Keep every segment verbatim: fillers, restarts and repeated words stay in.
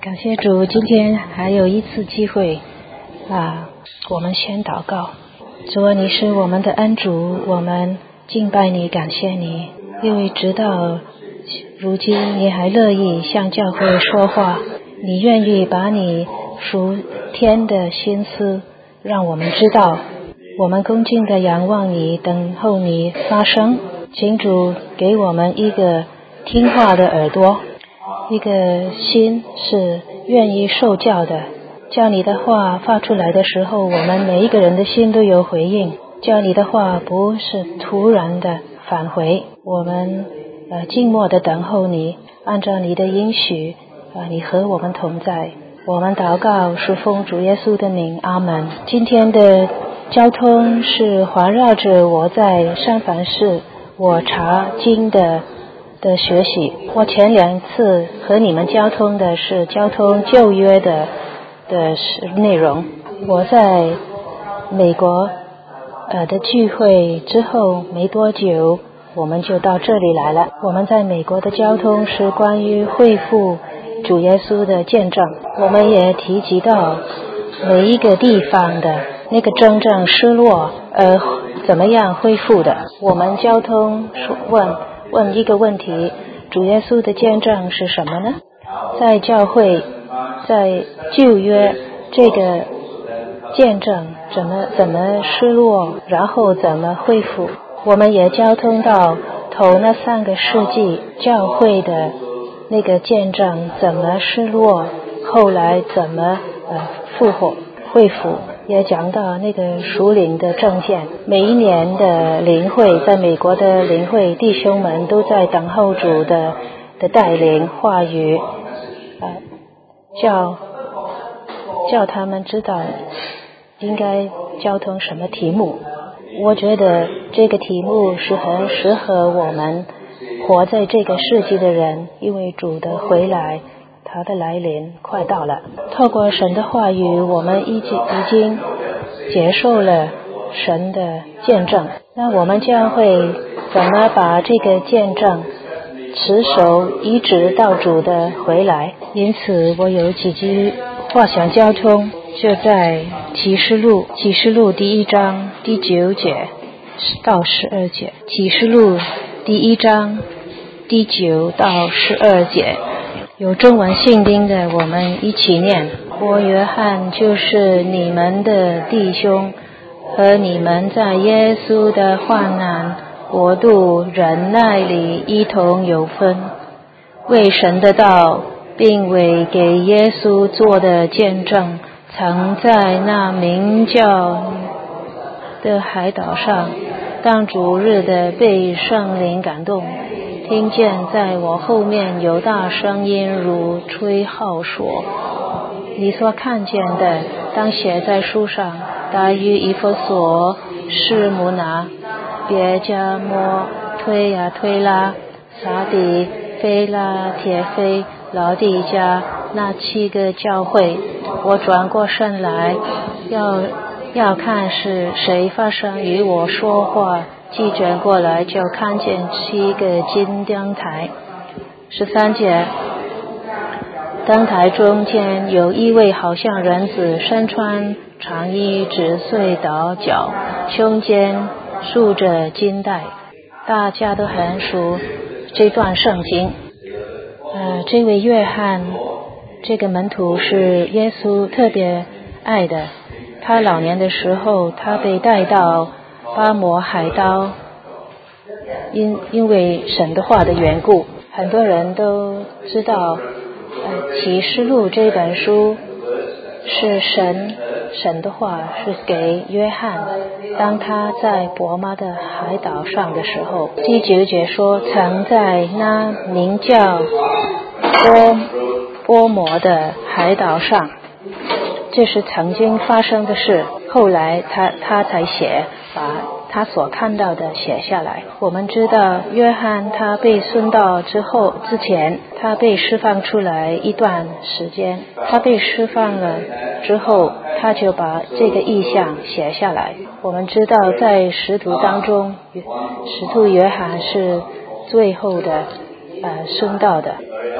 感谢主，今天还有一次机会啊，我们先祷告。主啊，你是我们的恩主，我们敬拜你，感谢你，因为直到如今你还乐意向教会说话，你愿意把你属天的心思让我们知道，我们恭敬地仰望你，等候你发声。请主给我们一个听话的耳朵，一个心是愿意受教的，叫你的话发出来的时候，我们每一个人的心都有回应，叫你的话不是突然的返回，我们呃静默的等候你，按照你的应许啊、呃，你和我们同在。我们祷告是奉主耶稣的名，阿们。今天的交通是环绕着我在三藩市我查经的的学习。我前两次和你们交通的是交通旧约的的内容。我在美国呃的聚会之后没多久，我们就到这里来了。我们在美国的交通是关于恢复主耶稣的见证，我们也提及到每一个地方的那个真正失落呃怎么样恢复的。我们交通问问一个问题，主耶稣的见证是什么呢？在教会在旧约这个见证怎么怎么失落，然后怎么恢复。我们也交通到头那三个世纪教会的那个见证怎么失落，后来怎么呃复活恢复，也讲到那个属灵的证件。每一年的灵会，在美国的灵会，弟兄们都在等候主的的带领话语，呃，叫叫他们知道应该交通什么题目。我觉得这个题目是很适合我们活在这个世纪的人，因为主的回来，他的来临快到了。透过神的话语，我们已经已经接受了神的见证。那我们将会怎么把这个见证持守一直到主的回来？因此我有几句话想交通，就在启示录启示录第一章第九节到十二节。启示录第一章第九到十二节，有中文圣经的，我们一起念。我约翰就是你们的弟兄，和你们在耶稣的患难国度忍耐里一同有分，为神的道并为给耶稣做的见证，曾在那名叫的海岛上当主日的被圣灵感动，听见在我后面有大声音如吹号说，你所看见的当写在书上，大于以弗所、士摩拿、别迦摩、推亚推拉、撒底、非拉铁非、老底嘉那七个教会。我转过身来要要看是谁发生与我说话，既转过来就看见七个金灯台。十三节，灯台中间有一位好像人子，身穿长衣，直穗到脚，胸间束着金带。大家都很熟这段圣经。呃，这位约翰这个门徒是耶稣特别爱的。他老年的时候，他被带到巴摩海岛，因因为神的话的缘故，很多人都知道呃，启示录这本书是神神的话，是给约翰当他在伯玛的海岛上的时候。第九节说，曾在那名叫波波摩的海岛上，这是曾经发生的事，后来他他才写，把他所看到的写下来。我们知道约翰他被殉道之后之前，他被释放出来一段时间，他被释放了之后，他就把这个意象写下来。我们知道在使徒当中，使徒约翰是最后的呃殉道的。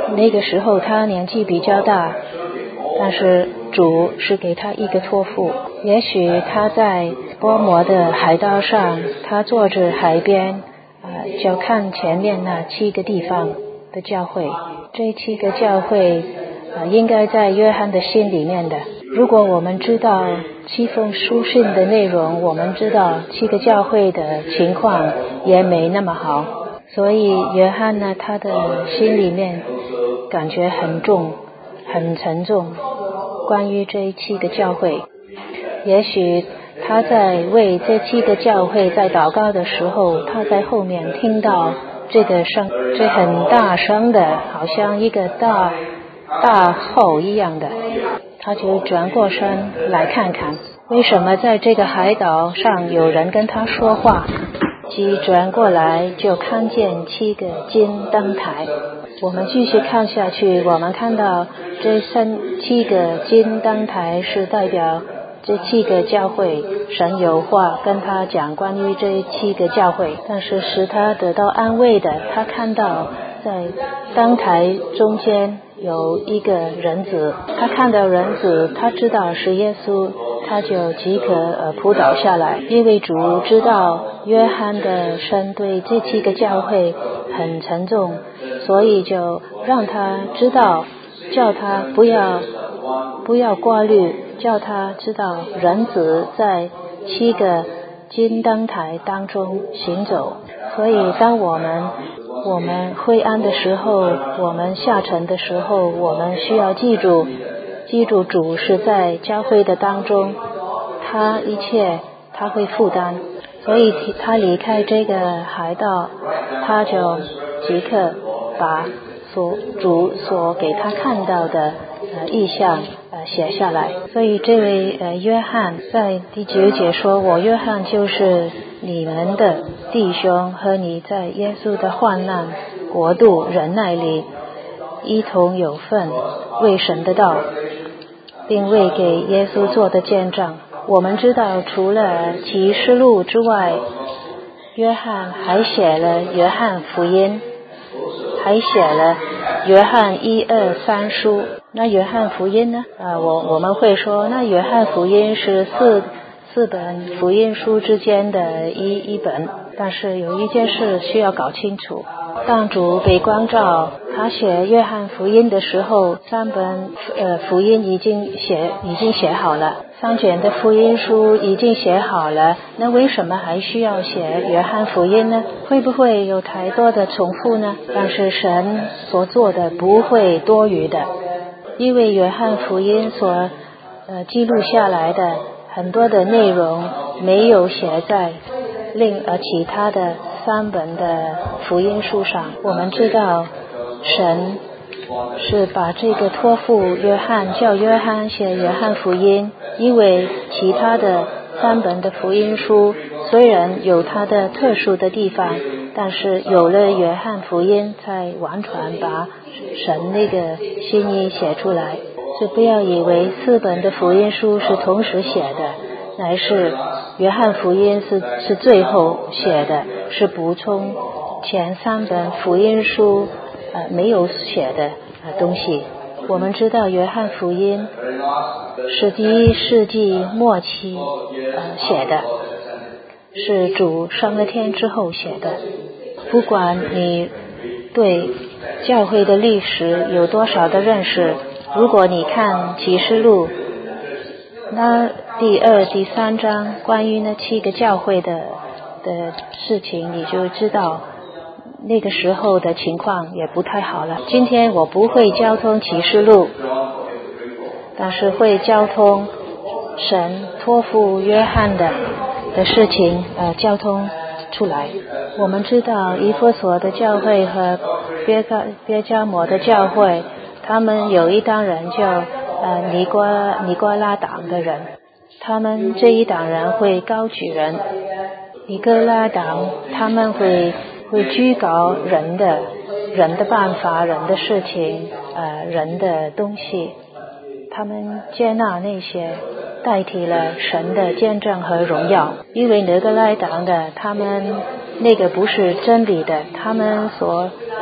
那个时候他年纪比较大，但是主是给他一个托付，也许他在波摩的海岛上，他坐着海边，呃，就看前面那七个地方的教会，这七个教会呃，应该在约翰的心里面的。如果我们知道七封书信的内容，我们知道七个教会的情况也没那么好，所以约翰呢，他的心里面感觉很重，很沉重，关于这七个教会。也许他在为这七个教会在祷告的时候，他在后面听到这个声，这很大声的，好像一个大大吼一样的，他就转过身来看看，为什么在这个海岛上有人跟他说话。即转过来就看见七个金灯台。我们继续看下去，我们看到这三七个金灯台是代表这七个教会，神有话跟他讲关于这七个教会，但是使他得到安慰的，他看到在灯台中间有一个人子，他看到人子，他知道是耶稣，他就即刻呃扑倒下来，因为主知道约翰的身对这七个教会很沉重，所以就让他知道，叫他不要不要挂虑，叫他知道人子在七个金灯台当中行走。所以当我们我们灰暗的时候，我们下沉的时候，我们需要记住记住主是在教会的当中，他一切他会负担。所以他离开这个海岛，他就即刻把所主所给他看到的呃意象呃写下来。所以这位呃约翰在第九节说，我约翰就是你们的弟兄，和你在耶稣的患难国度忍耐里一同有份，为神的道并为给耶稣做的见证。我们知道除了启示录之外，约翰还写了约翰福音，还写了约翰一二三书。那约翰福音呢？啊，我我们会说，那约翰福音是四四本福音书之间的一一本。但是有一件事需要搞清楚，当主被光照，他写约翰福音的时候，三本呃福音已经写已经写好了，三卷的福音书已经写好了，那为什么还需要写约翰福音呢？会不会有太多的重复呢？但是神所做的不会多余的，因为约翰福音所呃记录下来的很多的内容没有写在另呃其他的三本的福音书上。我们知道神是把这个托付约翰，叫约翰写约翰福音，因为其他的三本的福音书虽然有它的特殊的地方，但是有了约翰福音才完全把神那个心意写出来。所以不要以为四本的福音书是同时写的，乃是约翰福音是是最后写的，是补充前三本福音书呃没有写的呃东西。我们知道约翰福音是第一世纪末期呃写的，是主升了天之后写的。不管你对教会的历史有多少的认识，如果你看启示录那第二第三章关于那七个教会的的事情，你就知道那个时候的情况也不太好了。今天我不会交通启示录，但是会交通神托付约翰的的事情呃交通出来。我们知道以弗所的教会和别加别加摩的教会，他们有一党人叫呃尼瓜尼瓜拉党的人，他们这一党人会高举人，尼哥拉党他们会会居高人的人的办法，人的事情呃人的东西，他们接纳那些代替了神的见证和荣耀。因为尼哥拉党的他们那个不是真理的，他们所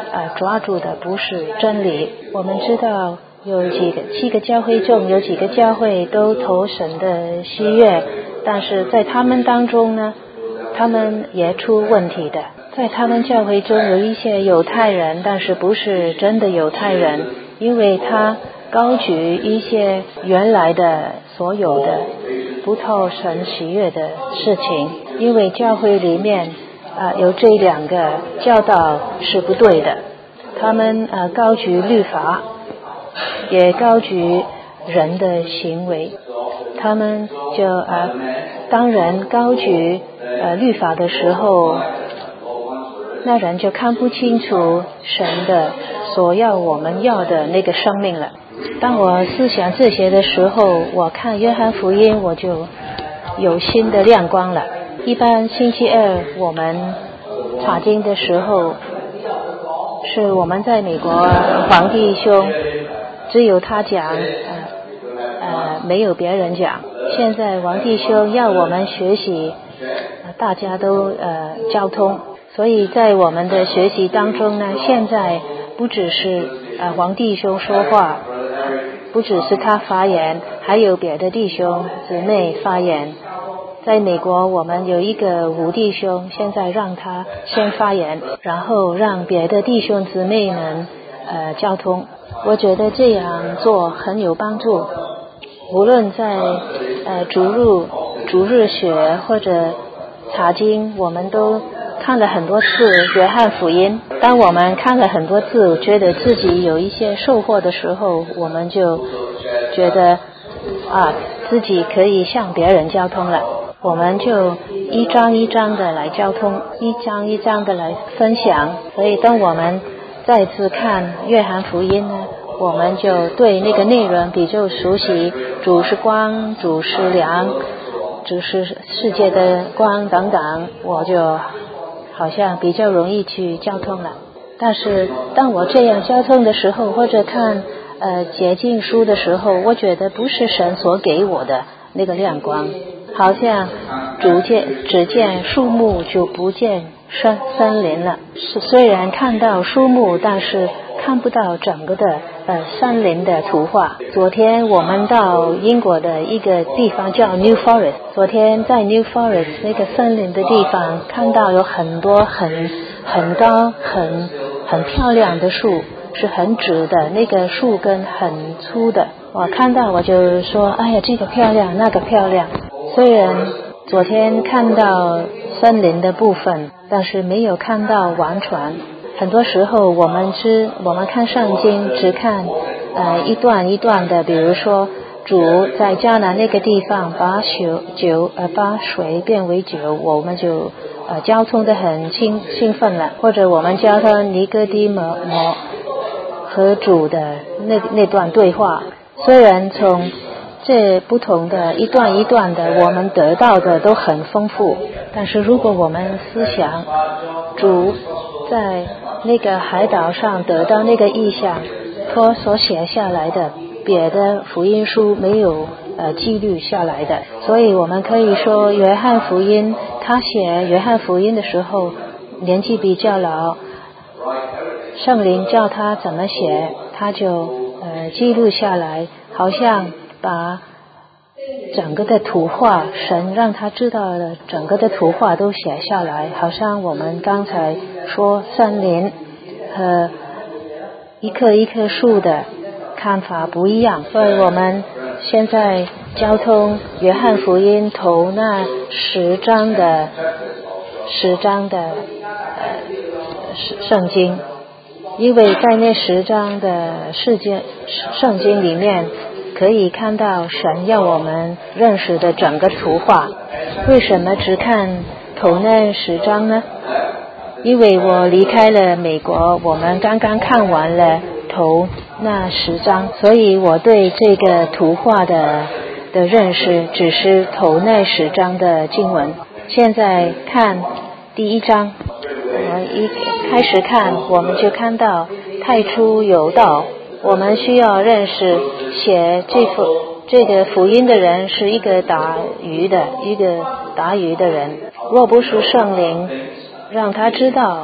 呃抓住的不是真理。我们知道有几个七个教会中有几个教会都投神的喜悦，但是在他们当中呢，他们也出问题的。在他们教会中有一些犹太人，但是不是真的犹太人，因为他高举一些原来的所有的不讨神喜悦的事情，因为教会里面啊、呃、有这两个教导是不对的。他们呃高举律法，也高举人的行为。他们就呃当人高举呃律法的时候，那人就看不清楚神的所要我们要的那个生命了。当我思想这些的时候，我看约翰福音我就有新的亮光了。一般星期二我们查经的时候，是我们在美国黄弟兄只有他讲，呃呃没有别人讲。现在王弟兄要我们学习，呃、大家都呃交通，所以在我们的学习当中呢，现在不只是呃王弟兄说话，不只是他发言，还有别的弟兄姊妹发言。在美国我们有一个吴弟兄，现在让他先发言，然后让别的弟兄姊妹们呃交通。我觉得这样做很有帮助，无论在呃主日主日学或者查经，我们都看了很多次约翰福音。当我们看了很多次，觉得自己有一些收获的时候，我们就觉得啊自己可以向别人交通了。我们就一章一章的来交通，一章一章的来分享。所以当我们再次看约翰福音呢，我们就对那个内容比较熟悉，主是光，主是粮，主是世界的光等等，我就好像比较容易去交通了。但是当我这样交通的时候，或者看呃洁净书的时候，我觉得不是神所给我的那个亮光，好像逐渐只见树木就不见森森林了。是虽然看到树木，但是看不到整个的呃森林的图画。昨天我们到英国的一个地方叫 New Forest， 昨天在 New Forest 那个森林的地方看到有很多很很高很很漂亮的树，是很直的，那个树根很粗的。我看到我就说，哎呀，这个漂亮，那个漂亮。虽然昨天看到森林的部分，但是没有看到完全。很多时候我们只我们看圣经只看呃一段一段的，比如说主在迦南那个地方把酒酒呃把水变为酒，我们就呃交通的很兴兴奋了。或者我们交通尼哥底母和主的那那段对话，虽然从这不同的一段一段的我们得到的都很丰富，但是如果我们思想主在那个海岛上得到那个意象，他所写下来的别的福音书没有呃记录下来的，所以我们可以说约翰福音他写约翰福音的时候年纪比较老，圣灵叫他怎么写他就呃记录下来，好像把整个的图画，神让他知道的整个的图画都写下来，好像我们刚才说森林和一棵一棵树的看法不一样。所以我们现在交通约翰福音头那十章的十章的呃圣经，因为在那十章的世界圣经里面可以看到神要我们认识的整个图画。为什么只看头那十章呢？因为我离开了美国，我们刚刚看完了头那十章，所以我对这个图画的的认识只是头那十章的经文。现在看第一章，我一开始看我们就看到太初有道，我们需要认识写这幅这个福音的人是一个打鱼的一个打鱼的人，若不是圣灵让他知道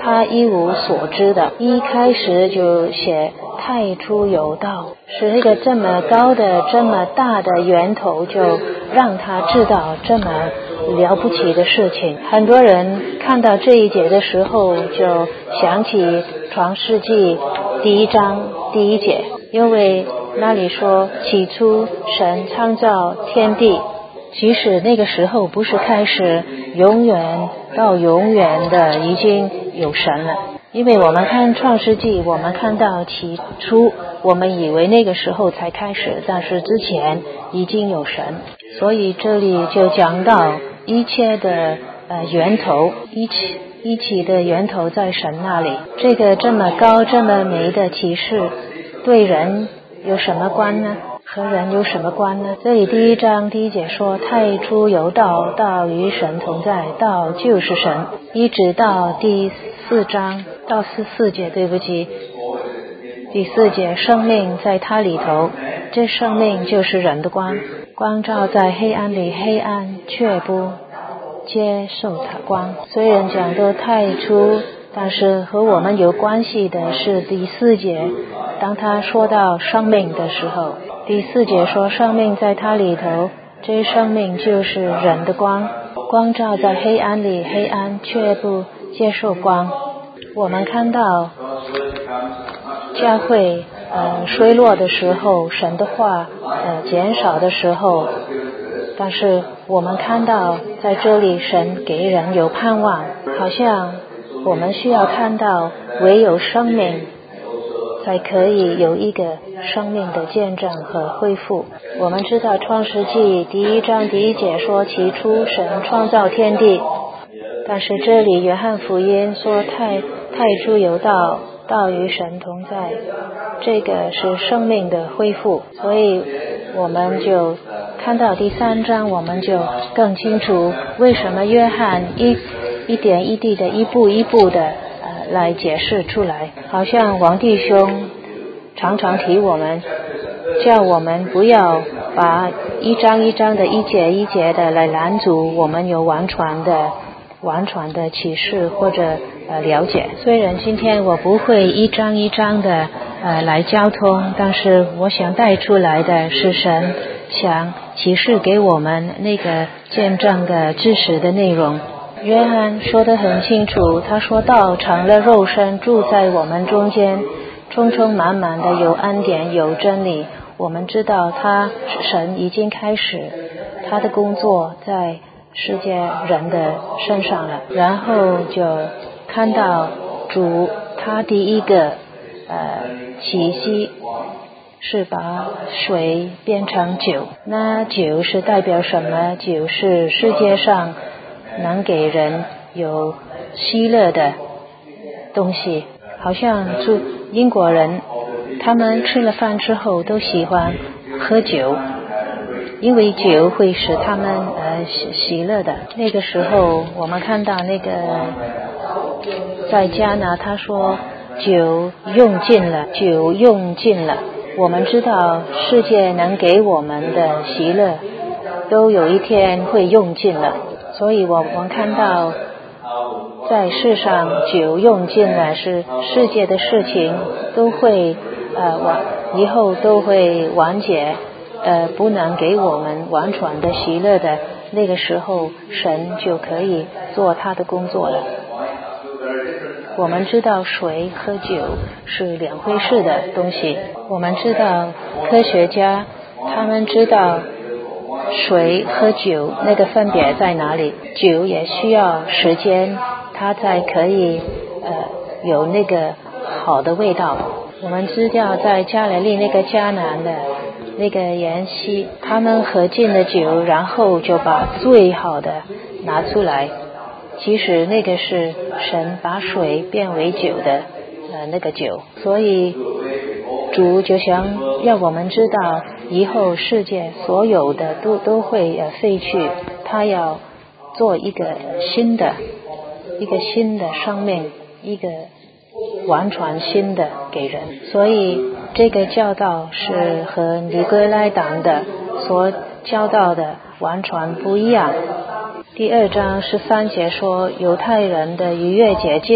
他一无所知的，一开始就写太初有道，是一个这么高的这么大的源头，就让他知道这么了不起的事情。很多人看到这一节的时候就想起创世纪第一章第一节，因为那里说起初神创造天地，即使那个时候不是开始，永远到永远的已经有神了。因为我们看创世纪，我们看到起初，我们以为那个时候才开始，但是之前已经有神，所以这里就讲到一切的呃源头，一起一起的源头在神那里。这个这么高这么美的启示对人有什么关呢？和人有什么关呢？这里第一章第一节说太初有道，道与神同在，道就是神，一直到第四章到十四节，对不起，第四节生命在它里头，这生命就是人的光，光照在黑暗里，黑暗却不接受它光。虽然讲到太初，但是和我们有关系的是第四节，当他说到生命的时候，第四节说生命在它里头，这生命就是人的光，光照在黑暗里，黑暗却不接受光。我们看到教会呃衰落的时候，神的话呃减少的时候，但是我们看到在这里神给人有盼望，好像我们需要看到唯有生命才可以有一个生命的见证和恢复。我们知道创世纪第一章第一节说起初神创造天地，但是这里约翰福音说太太初有道，道与神同在，这个是生命的恢复。所以我们就看到第三章，我们就更清楚为什么约翰一一点一滴的一步一步的呃来解释出来。好像王弟兄常常提我们，叫我们不要把一章一章的一节一节的来拦阻我们有完全的完全的启示或者呃了解。虽然今天我不会一章一章的呃来交通，但是我想带出来的是神想启示给我们那个见证的知识的内容。约翰说得很清楚，他说道成了肉身，住在我们中间，充充满满的有恩典有真理。我们知道他神已经开始他的工作在世界人的身上了，然后就看到主他第一个呃奇迹是把水变成酒。那酒是代表什么？酒是世界上能给人有喜乐的东西。好像住英国人他们吃了饭之后都喜欢喝酒，因为酒会使他们呃喜喜乐的。那个时候我们看到那个在加拿他说酒用尽了，酒用尽了。我们知道世界能给我们的喜乐都有一天会用尽了，所以我们看到在世上酒用尽了，是世界的事情都会呃完以后都会完结，呃不能给我们完全的喜乐的，那个时候神就可以做他的工作了。我们知道水和酒是两回事的东西，我们知道科学家他们知道水和酒那个分别在哪里，酒也需要时间它才可以呃有那个好的味道。我们知道在加利利那个迦南的那个筵席，他们喝尽了酒，然后就把最好的拿出来，其实那个是神把水变为酒的呃那个酒。所以主就想让我们知道以后世界所有的都都会呃废去，他要做一个新的一个新的生命，一个完全新的给人。所以这个教导是和尼哥拉党的所教导的完全不一样。第二章十三节说犹太人的逾越节近了，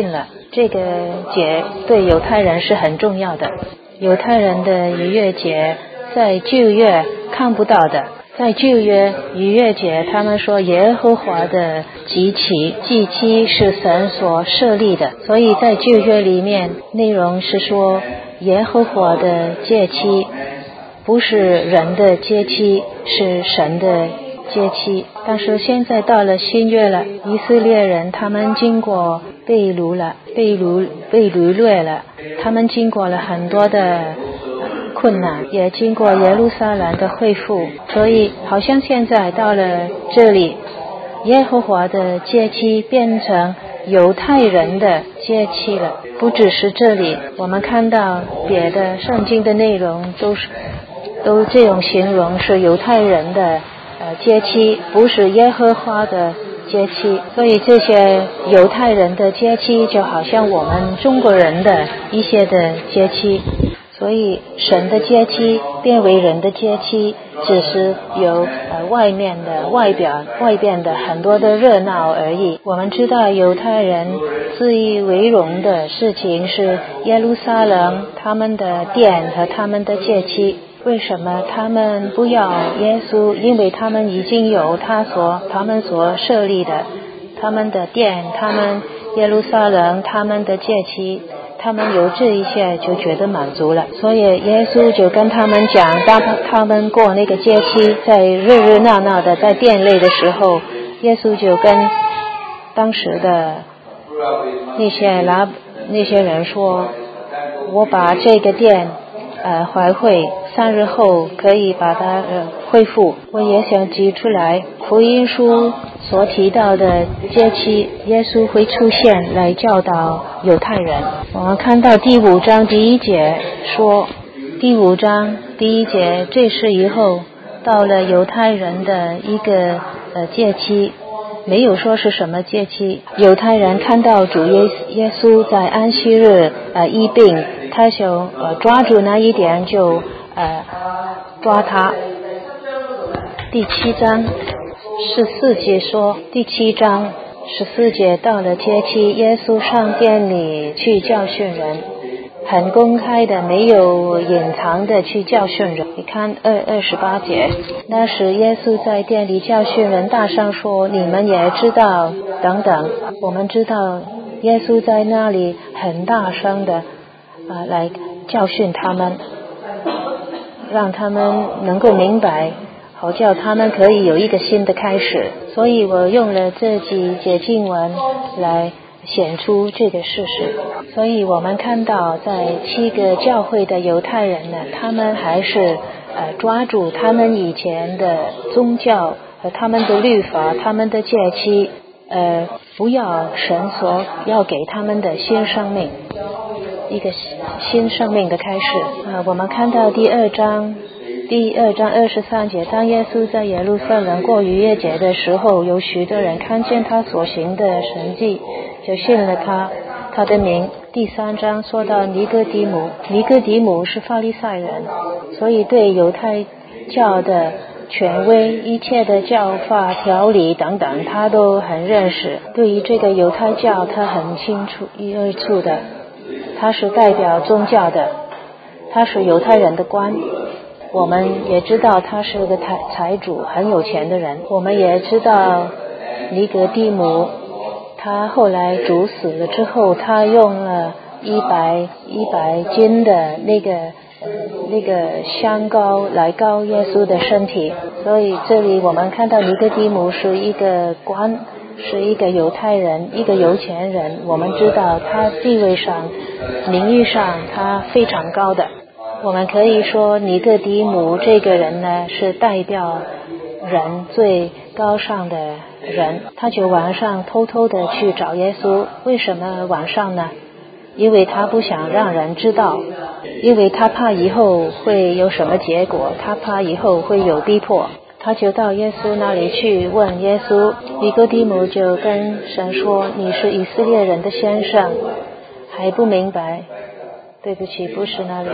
这个节对犹太人是很重要的。犹太人的逾越节在旧约看不到的，在旧约逾越节他们说耶和华的祭期，祭期是神所设立的，所以在旧约里面内容是说耶和华的节期不是人的节期，是神的节期。但是现在到了新约了，以色列人他们经过被掳了，被掳被掳掠了，他们经过了很多的困难，也经过耶路撒冷的恢复，所以好像现在到了这里，耶和华的节期变成犹太人的节期了。不只是这里，我们看到别的圣经的内容都是都这种形容是犹太人的呃节期，不是耶和华的节期。所以这些犹太人的节期就好像我们中国人的一些的节期，所以神的节期变为人的节期，只是有呃外面的外表外边的很多的热闹而已。我们知道犹太人自以为荣的事情是耶路撒冷他们的殿和他们的节期。为什么他们不要耶稣？因为他们已经有他所他们所设立的他们的殿，他们耶路撒冷他们的节期，他们有这一切就觉得满足了。所以耶稣就跟他们讲，当他们过那个节期，在热热闹闹的在殿内的时候，耶稣就跟当时的那些拿那些人说，我把这个殿呃还会，三日后可以把它呃恢复。我也想提出来，福音书所提到的节期，耶稣会出现来教导犹太人。我们看到第五章第一节说，第五章第一节，这是以后到了犹太人的一个呃节期，没有说是什么节期。犹太人看到主耶耶稣在安息日呃医病，他就呃抓住那一点就呃抓他。第七章十四节说，第七章十四节到了节期，耶稣上殿里去教训人，很公开的，没有隐藏的去教训人。你看二二十八节，那时耶稣在殿里教训人，大声说，你们也知道等等。我们知道耶稣在那里很大声的啊来教训他们，让他们能够明白，好叫他们可以有一个新的开始。所以我用了这几节经文来显出这个事实。所以我们看到在七个教会的犹太人呢，他们还是呃抓住他们以前的宗教和他们的律法，他们的节期，呃不要神所要给他们的新生命，一个新生命的开始。呃我们看到第二章第二章二十三节，当耶稣在耶路撒冷过逾越节的时候，有许多人看见他所行的神迹，就信了他他的名。第三章说到尼哥底母，尼哥底母是法利赛人，所以对犹太教的权威，一切的教法条理等等他都很认识。对于这个犹太教他很清楚一二处的，他是代表宗教的，他是犹太人的官。我们也知道他是个财财主，很有钱的人。我们也知道尼哥底母，他后来主死了之后，他用了一百一百斤的那个那个香膏来膏耶稣的身体。所以这里我们看到尼哥底母是一个官，是一个犹太人，一个有钱人。我们知道他地位上名誉上他非常高的。我们可以说尼哥底母这个人呢，是代表人最高尚的人。他就晚上偷偷的去找耶稣。为什么晚上呢？因为他不想让人知道，因为他怕以后会有什么结果，他怕以后会有逼迫。他就到耶稣那里去问耶稣。尼哥底母就跟神说，你是以色列人的先生，还不明白？对不起，不是那里。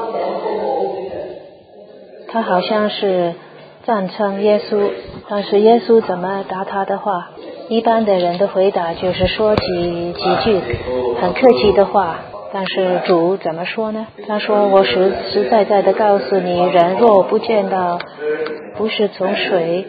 他好像是赞成耶稣，但是耶稣怎么答他的话？ 一般的人的回答就是说几几句很客气的话，但是主怎么说呢？他说，我实实在在的告诉你，人若不见到不是从水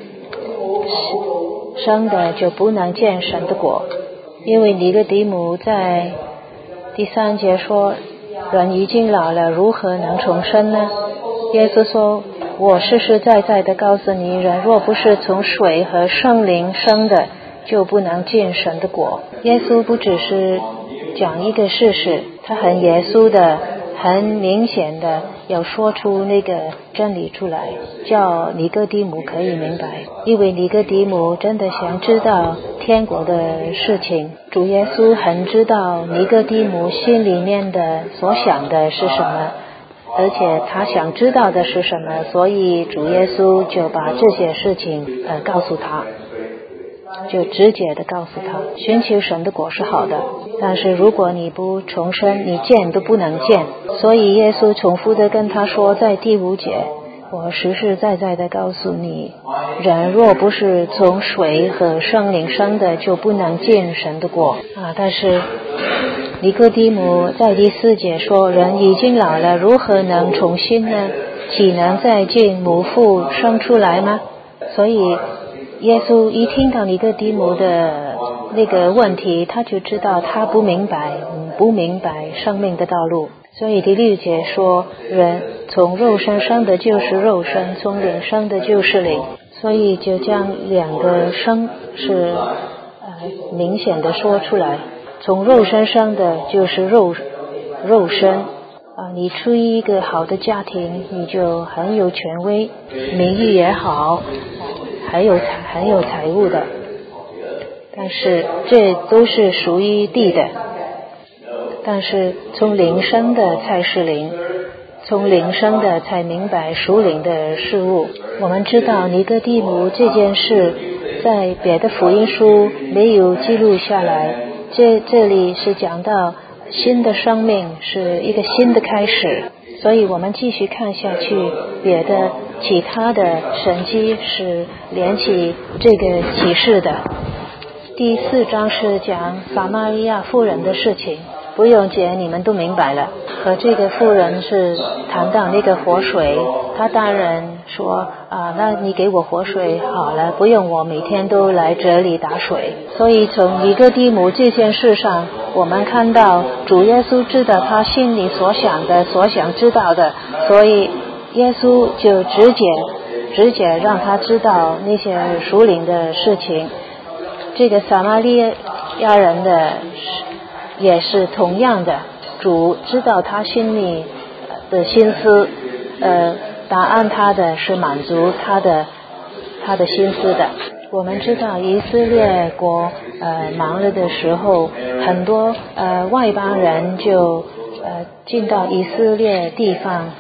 生的，就不能见神的国。因为尼哥底母在第三节说，人已经老了，如何能重生呢？耶稣说，我实实在在的告诉你，人若不是从水和圣灵生的，就不能见神的国。耶稣不只是讲一个事实，他很严肃的很明显的要说出那个真理出来，叫尼哥底母可以明白。因为尼哥底母真的想知道天国的事情，主耶稣很知道尼哥底母心里面的所想的是什么，而且他想知道的是什么，所以主耶稣就把这些事情呃告诉他，就直接的告诉他，寻求神的国是好的，但是如果你不重生，你见都不能见。所以耶稣重复的跟他说，在第五节，我实实在在的告诉你，人若不是从水和圣灵生的，就不能见神的国啊。但是尼哥底母在第四节说，人已经老了，如何能重新呢？岂能再进母腹生出来吗？所以耶稣一听到尼哥底母的那个问题，他就知道他不明白不明白生命的道路。所以第六节说，人从肉身生的就是肉身，从灵生的就是灵。所以就将两个生是呃明显的说出来，从肉身生的就是肉肉身啊，你出于一个好的家庭，你就很有权威，名誉也好，还有很有财物的，但是这都是属于地的。但是从灵生的才是灵，从灵生的才明白属灵的事物。我们知道尼哥底母这件事在别的福音书没有记录下来，这这里是讲到新的生命是一个新的开始。所以我们继续看下去，别的其他的神迹是连起这个启示的。第四章是讲撒玛利亚妇人的事情，不用解，你们都明白了。和这个妇人是谈到那个活水，她当然说啊，那你给我活水好了，不用我每天都来这里打水。所以从尼哥底母这件事上，我们看到主耶稣知道他心里所想的，所想知道的，所以耶稣就直接直接让他知道那些属灵的事情。这个撒玛利亚人的也是同样的，主知道他心里的心思，呃，答案他的是满足他的他的心思的。我们知道以色列国呃忙了的时候，很多呃外邦人就呃进到以色列地方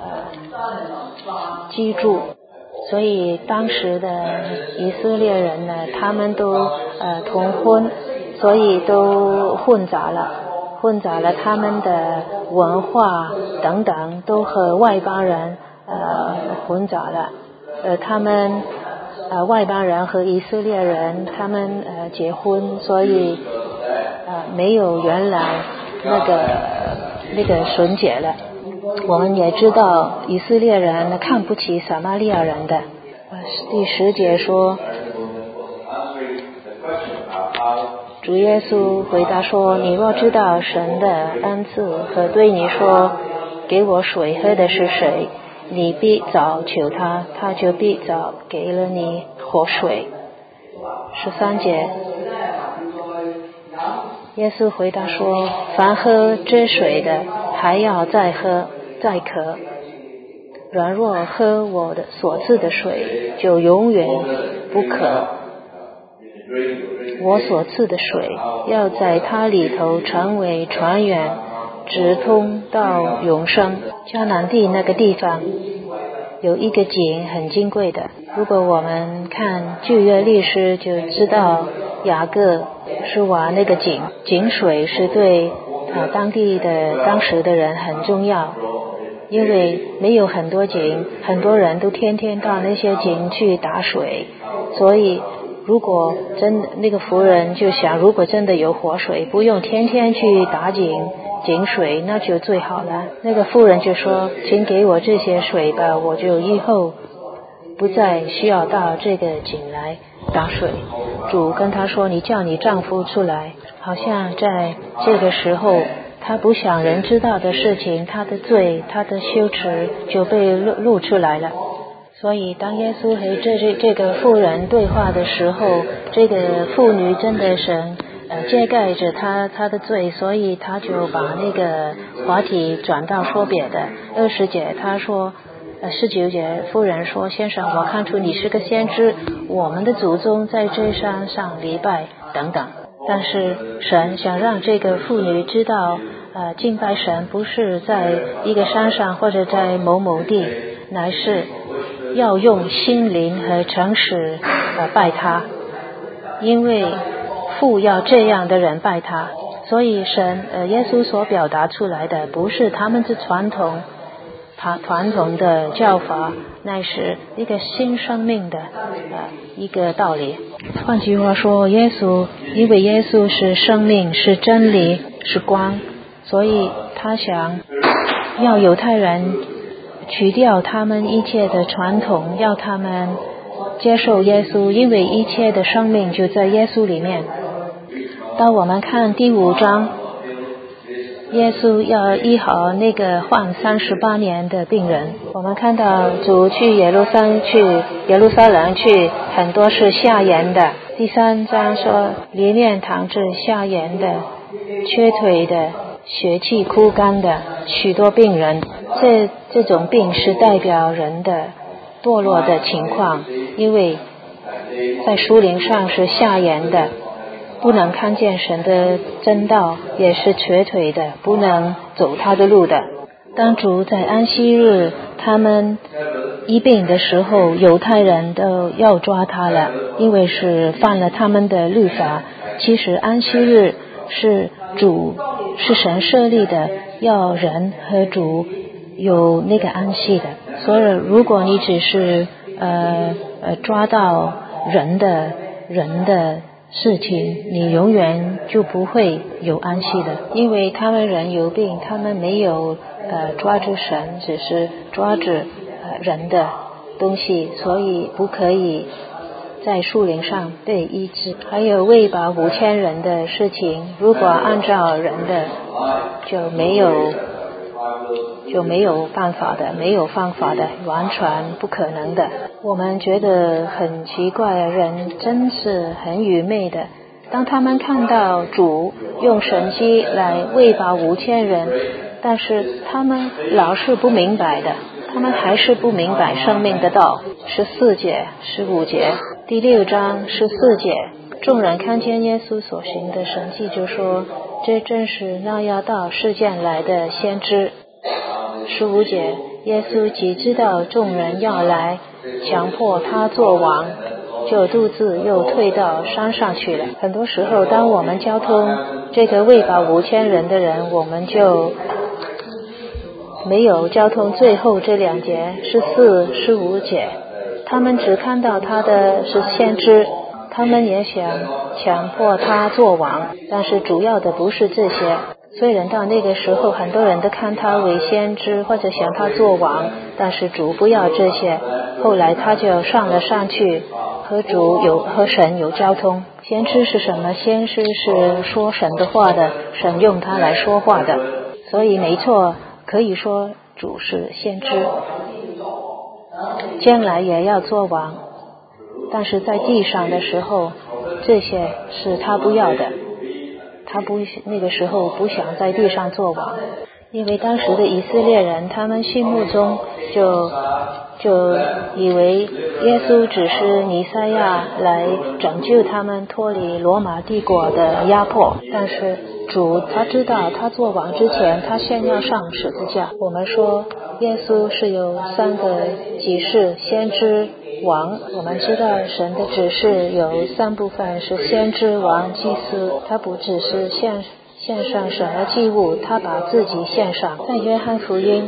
呃居住。所以当时的以色列人呢，他们都呃同婚，所以都混杂了，混杂了他们的文化等等，都和外邦人呃混杂了。呃，他们呃外邦人和以色列人他们呃结婚，所以呃没有原来那个那个纯洁了。我们也知道以色列人看不起撒玛利亚人的。第十节说，主耶稣回答说，你若知道神的恩赐和对你说给我水喝的是谁，你必早求他，他就必早给了你活水。十三节，耶稣回答说，凡喝这水的还要再喝再渴，人若喝我的所赐的水，就永远不渴。我所赐的水要在它里头成为泉源，直通到永生。迦南地那个地方有一个井很金贵的，如果我们看旧约历史就知道雅各是挖那个井，井水是对呃当地的当时的人很重要，因为没有很多井，很多人都天天到那些井去打水，所以如果真那个妇人就想，如果真的有活水，不用天天去打井井水，那就最好了。那个妇人就说，请给我这些水吧，我就以后不再需要到这个井来打水。主跟他说，你叫你丈夫出来。好像在这个时候，他不想人知道的事情，他的罪，他的羞耻就被露露出来了。所以当耶稣和这这这个妇人对话的时候，这个妇女真的神呃遮盖着他他的罪，所以他就把那个话题转到说别的。二十节他说呃十九节妇人说，先生，我看出你是个先知，我们的祖宗在这山上礼拜等等。但是神想让这个妇女知道，呃敬拜神不是在一个山上或者在某某地，乃是要用心灵和诚实呃拜他，因为父要这样的人拜他。所以神呃耶稣所表达出来的不是他们的传统传传统的教法，乃是一个新生命的呃一个道理。换句话说，耶稣因为耶稣是生命，是真理，是光，所以他想要犹太人取掉他们一切的传统，要他们接受耶稣，因为一切的生命就在耶稣里面。当我们看第五章，耶稣要医好那个患三十八年的病人。我们看到主去耶路撒冷去耶路撒冷去，很多是下眼的。第三章说，里面躺着下眼的、缺腿的、血气枯干的许多病人。这这种病是代表人的堕落的情况，因为在属灵上是下眼的，不能看见神的真道，也是瘸腿的，不能走他的路的。当主在安息日他们医病的时候，犹太人都要抓他了，因为是犯了他们的律法。其实安息日是主是神设立的，要人和主有那个安息的。所以如果你只是呃呃抓到人的人的事情，你永远就不会有安息的。因为他们人有病，他们没有呃抓住神，只是抓住呃人的东西，所以不可以在树林上被医治。还有喂饱五千人的事情，如果按照人的就没有就没有办法的，没有方法的，完全不可能的。我们觉得很奇怪，人真是很愚昧的。当他们看到主用神迹来喂饱五千人，但是他们老是不明白的，他们还是不明白生命的道。十四节、十五节，第六章十四节，众人看见耶稣所行的神迹，就说：这正是那要到世间来的先知。十五节，耶稣既知道众人要来强迫他做王，就独自又退到山上去了。很多时候当我们交通这个喂饱五千人的人，我们就没有交通最后这两节十四、十五节，他们只看到他的是先知，他们也想强迫他做王，但是主要的不是这些。虽然到那个时候很多人都看他为先知或者想他做王，但是主不要这些。后来他就上了上去，和主有和神有交通。先知是什么？先知是说神的话的，神用他来说话的。所以没错，可以说主是先知，将来也要做王，但是在地上的时候，这些是他不要的。他不那个时候不想在地上做王，因为当时的以色列人，他们心目中就就以为耶稣只是弥赛亚来拯救他们脱离罗马帝国的压迫。但是主他知道他做王之前，他先要上十字架。我们说耶稣是有三个启示：先知、王。我们知道神的指示有三部分，是先知、王、祭司。他不只是献献上什么祭物，他把自己献上。在约翰福音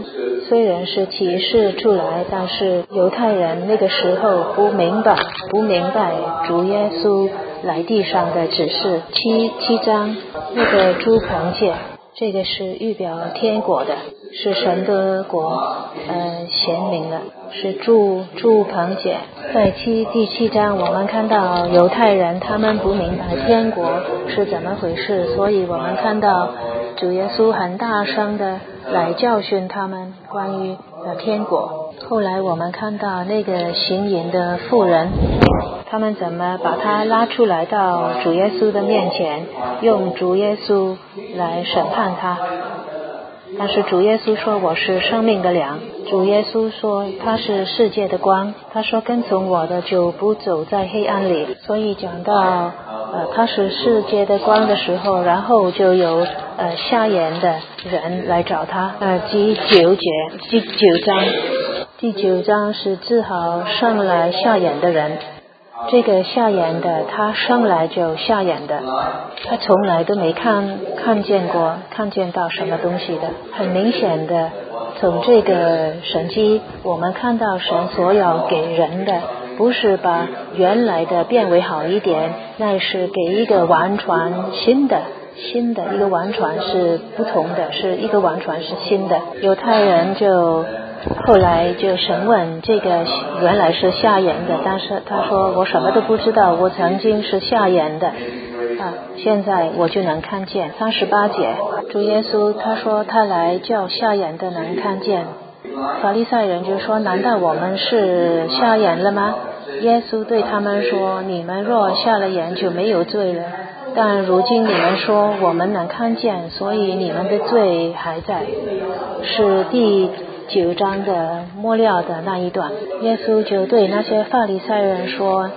虽然是启示出来，但是犹太人那个时候不明白，不明白主耶稣来地上的指示。七七章那个猪棚界，这个是预表天国的，是神的国，呃，显明了，是住住棚界。在七第七章，我们看到犹太人他们不明白天国是怎么回事，所以我们看到主耶稣很大声的来教训他们关于呃天国。后来我们看到那个行淫的妇人，他们怎么把他拉出来到主耶稣的面前，用主耶稣来审判他。但是主耶稣说我是生命的粮，主耶稣说他是世界的光，他说跟从我的就不走在黑暗里。所以讲到呃他是世界的光的时候，然后就有呃瞎眼的人来找他。呃第九节第九章第九章是治好生来瞎眼的人。这个瞎眼的他生来就瞎眼的，他从来都没看看见过看见到什么东西的。很明显的从这个神迹我们看到神所要给人的不是把原来的变为好一点，那是给一个完全新的新的一个完全是不同的，是一个完全是新的。犹太人就后来就审问这个原来是瞎眼的，但是他说我什么都不知道，我曾经是瞎眼的啊，现在我就能看见。三十八节主耶稣他说他来叫瞎眼的能看见。法利赛人就说难道我们是瞎眼了吗？耶稣对他们说你们若瞎了眼就没有罪了，但如今你们说我们能看见，所以你们的罪还在。是第九章的末了的那一段，耶稣就对那些法利赛人说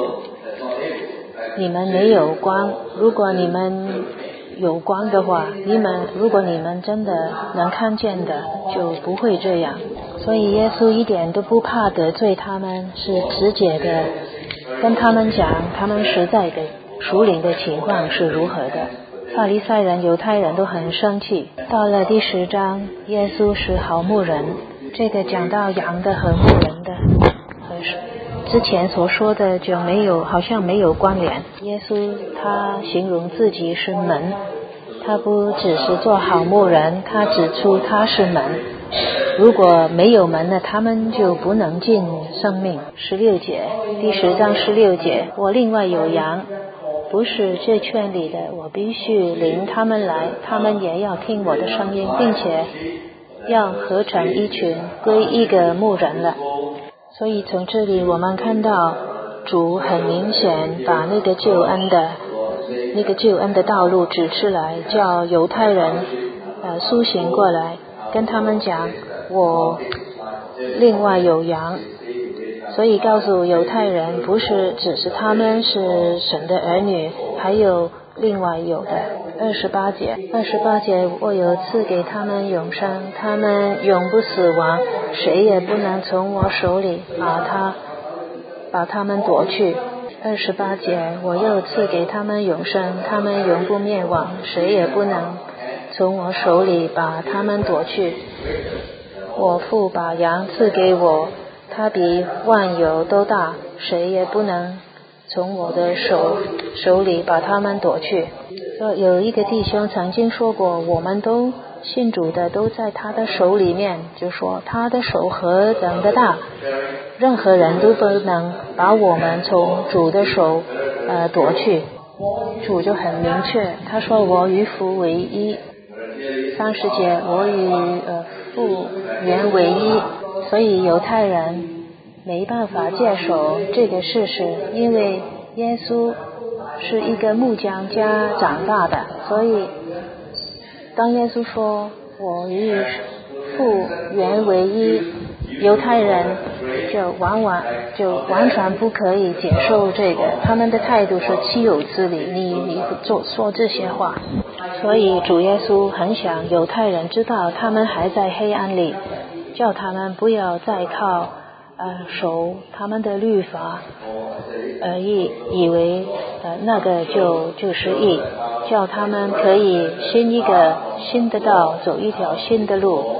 你们没有光，如果你们有光的话，你们如果你们真的能看见的就不会这样。所以耶稣一点都不怕得罪他们，是直接的跟他们讲他们实在的属灵的情况是如何的。法利赛人犹太人都很生气。到了第十章耶稣是好牧人，这个讲到羊的和牧人的和之前所说的就没有好像没有关联。耶稣他形容自己是门，他不只是做好牧人，他指出他是门，如果没有门呢，他们就不能进生命。十六节第十章十六节我另外有羊，不是这圈里的，我必须领他们来，他们也要听我的声音，并且要合成一群归一个牧人了。所以从这里我们看到主很明显把那个救恩的那个救恩的道路指出来，叫犹太人呃苏醒过来，跟他们讲我另外有羊。所以告诉犹太人不是只是他们是神的儿女，还有另外有的。二十八节二十八节我有赐给他们永生，他们永不死亡，谁也不能从我手里把他把他们夺去。二十八节我又赐给他们永生，他们永不灭亡，谁也不能从我手里把他们夺去。我父把羊赐给我，他比万有都大，谁也不能从我的手手里把他们夺去。有一个弟兄曾经说过，我们都信主的都在他的手里面，就说他的手何等的大，任何人都不能把我们从主的手呃夺去。主就很明确，他说我与父为一。三十节我与呃父原为一。所以犹太人没办法接受这个事实，因为耶稣是一个木匠家长大的，所以当耶稣说我与父原为一，犹太人就往往就完全不可以接受这个，他们的态度是岂有此理，你你做说这些话。所以主耶稣很想犹太人知道他们还在黑暗里，叫他们不要再靠呃守他们的律法而以以为呃那个就就是义，叫他们可以新一个新的道，走一条新的路。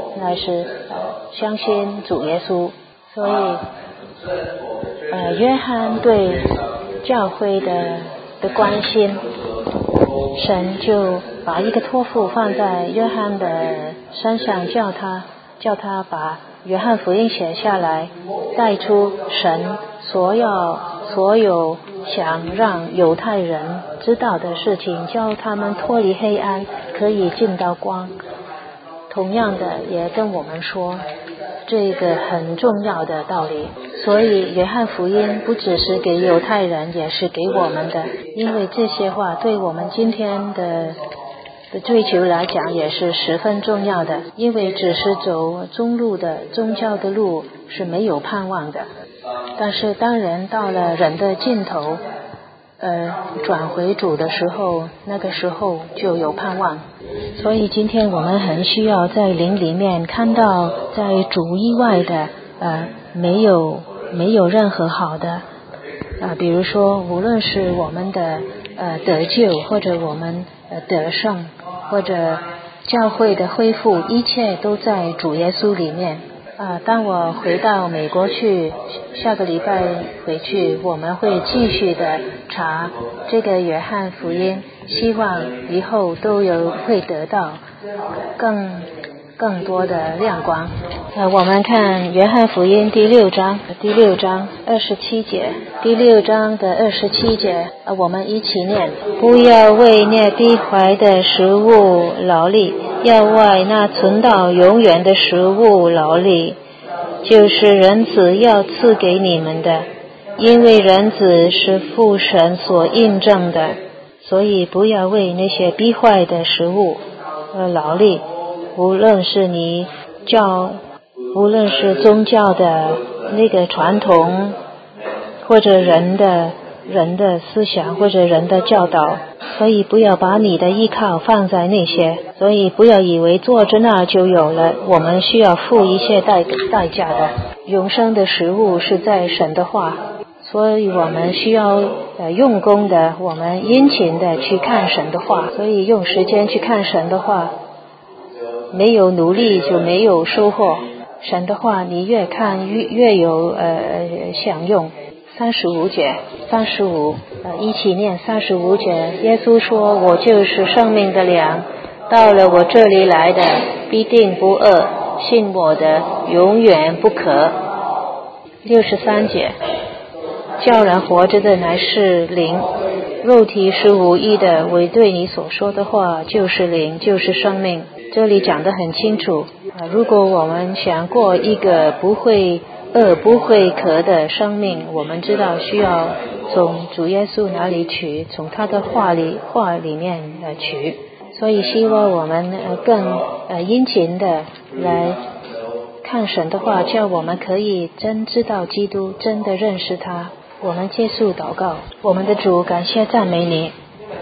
乃是呃相信主耶稣。所以呃约翰对教会的的关心，神就把一个托付放在约翰的身上，叫他叫他把约翰福音写下来，带出神所有所有想让犹太人知道的事情，叫他们脱离黑暗，可以进到光。同样的也跟我们说这个很重要的道理。所以约翰福音不只是给犹太人，也是给我们的，因为这些话对我们今天的的追求来讲也是十分重要的。因为只是走中路的宗教的路是没有盼望的，但是当人到了人的尽头呃，转回主的时候，那个时候就有盼望。所以今天我们很需要在灵里面看到，在主以外的呃，没有没有任何好的啊、呃，比如说无论是我们的呃得救，或者我们呃得胜，或者教会的恢复，一切都在主耶稣里面。啊，当我回到美国去，下个礼拜回去，我们会继续的查这个约翰福音，希望以后都有会得到更更多的亮光。呃，我们看约翰福音第六章，第六章二十七节，第六章的二十七节，呃，我们一起念：不要为那必坏的食物劳力，要为那存到永远的食物劳力，就是人子要赐给你们的，因为人子是父神所印证的。所以不要为那些必坏的食物而劳力，无论是你教无论是宗教的那个传统，或者人的人的思想，或者人的教导，所以不要把你的依靠放在那些，所以不要以为坐着那就有了，我们需要付一些代代价的。永生的食物是在神的话，所以我们需要呃用功的，我们殷勤的去看神的话，所以用时间去看神的话，没有努力就没有收获。神的话你越看越越有呃享用。三十五节，三十五，呃，一起念三十五节。耶稣说：“我就是生命的粮，到了我这里来的，必定不饿；信我的，永远不渴。”六十三节，叫人活着的乃是灵，肉体是无益的，唯对你所说的话就是灵，就是生命。这里讲得很清楚。啊，如果我们想过一个不会饿不会渴的生命，我们知道需要从主耶稣那里取，从他的话里话里面呃取。所以希望我们呃更呃殷勤的来看神的话，叫我们可以真知道基督，真的认识他。我们接受祷告。我们的主，感谢赞美你，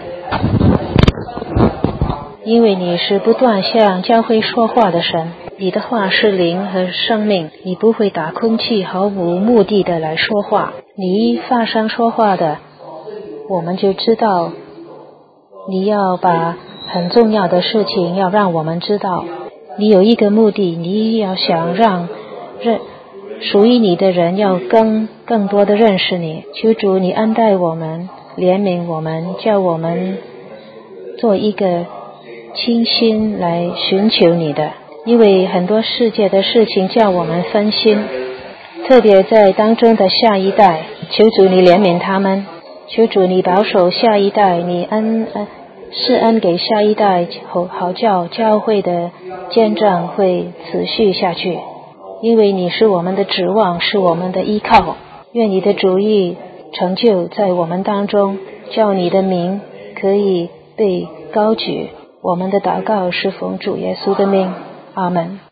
因为你是不断向教会说话的神，你的话是灵和生命，你不会打空气毫无目的的来说话。你一发声说话的，我们就知道你要把很重要的事情要让我们知道。你有一个目的，你要想让认属于你的人要更更多的认识你。求主你恩待我们，怜悯我们，叫我们做一个清心来寻求你的。因为很多世界的事情叫我们分心，特别在当中的下一代，求主你怜悯他们，求主你保守下一代，你恩恩施恩给下一代，好好叫教会的见证会持续下去。因为你是我们的指望，是我们的依靠。愿你的主意成就在我们当中，叫你的名可以被高举。我们的祷告是奉主耶稣的名，阿们。